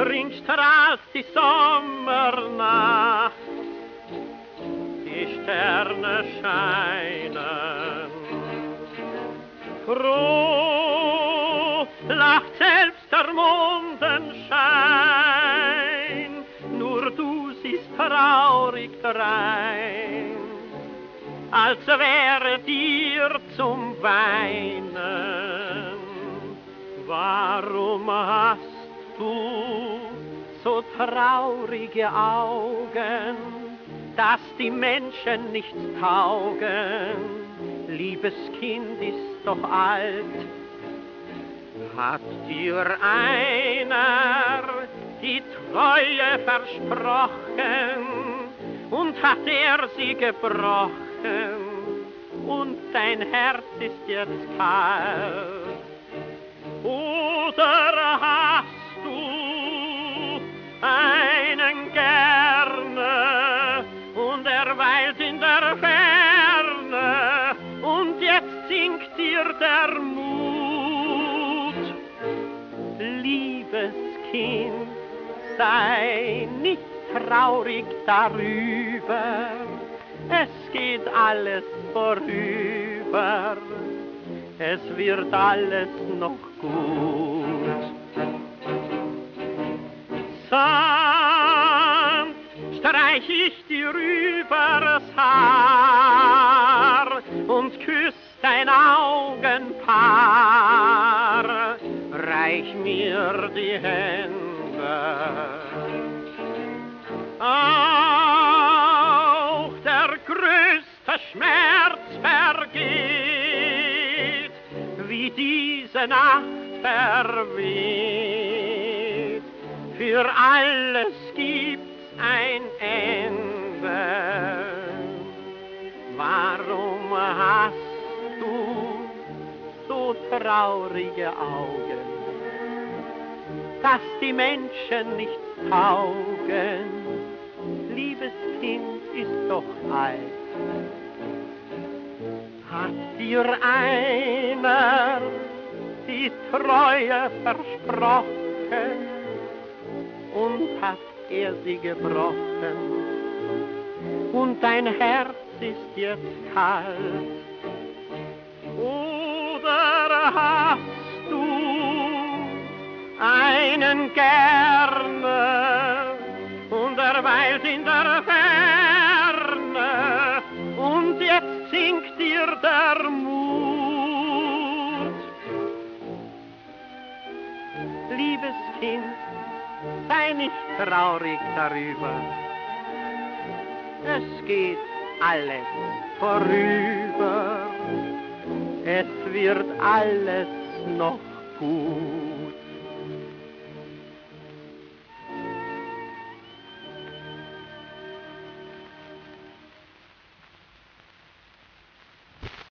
Ringstrahlt die Sommernacht, die Sterne scheinen. Froh lacht selbst der Mondenschein, nur du siehst traurig drein, als wäre dir zum Weinen. Warum hast du so traurige Augen, dass die Menschen nichts taugen? Liebes Kind ist doch alt. Hat dir einer die Treue versprochen und hat er sie gebrochen und dein Herz ist jetzt kalt? Oder hast du einen gerne und er weilt in der Ferne und jetzt sinkt dir der Mut? Liebes Kind, sei nicht traurig darüber, es geht alles vorüber, es wird alles noch gut. Sanft streich ich dir übers Haar und küss dein Augenpaar, reich mir die Hände. Auch der größte Schmerz vergeht, wie diese Nacht verweht. Für alles gibt's ein Ende. Warum hast du so traurige Augen, dass die Menschen nichts taugen? Liebes Kind ist doch alt. Hat dir einer die Treue versprochen und hat er sie gebrochen und dein Herz ist jetzt kalt? Oder hast du einen gerne und er weilt in der Ferne und jetzt sinkt dir der Mut? Liebes Kind, sei nicht traurig darüber, es geht alles vorüber, es wird alles noch gut.